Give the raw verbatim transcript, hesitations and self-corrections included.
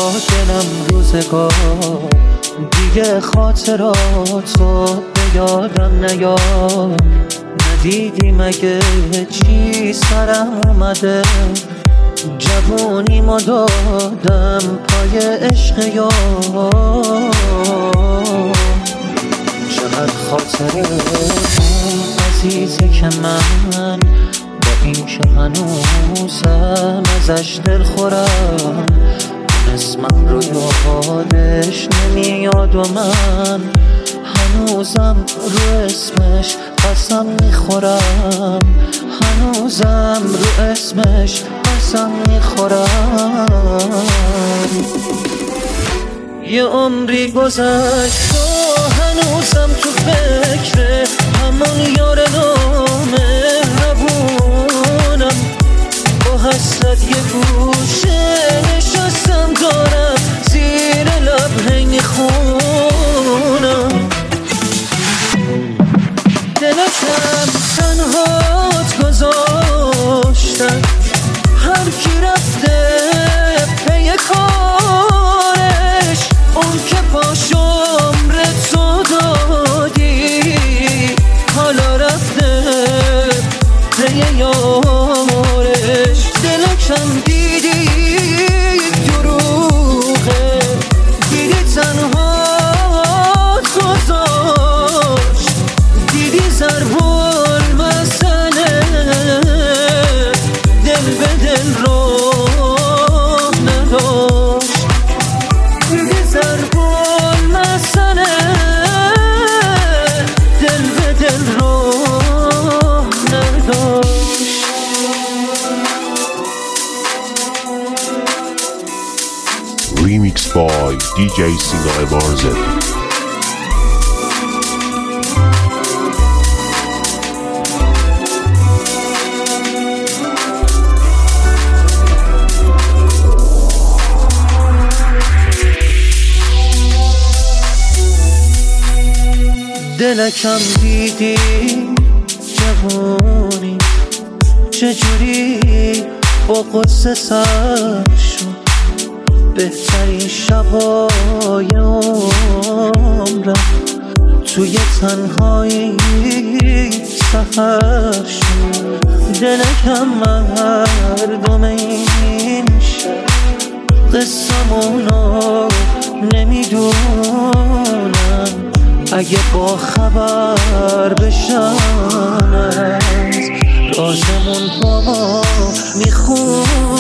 دلم روزگار دیگه خاطراتو به یادم نیاد. ندیدی مگه چی سرم اومده؟ جوونیمو دادم پای عشق یار. چقدر خاطره عزیزه که من با این که هنوزم ازش دل خورم. اسمم رو یادش نمیاد و من هنوزم رو اسمش قسم میخورم. هنوزم رو اسمش قسم میخورم. یه عمری گذشت و هنوزم تو فکر همون یار نامهربونم. با حسرت یه گوشه نشستم دارم زیر لب هی میخونم. دلکم تنهات گذاشتم، هر کی رفته پی کارش. اون که پاش عمرتو دادی حالا رفته پی یارش. دلکم دیدی دروغه، دیدی تنهات گذاشت، دیدی ضربال مسئله دل به دل راه نداشت. دیدی ضربال مسئله دل به دل راه نداشت. Remix by دی جی سینا امارزاده. دلکم دیدی جوانی چجوری با قصه سر شد. بهترین شبای عمرم توی تنهایی سحر شد. دلکم مردم این شب قصمونو نمیدونم. اگه با خبر بشن از رازمون با میخونم.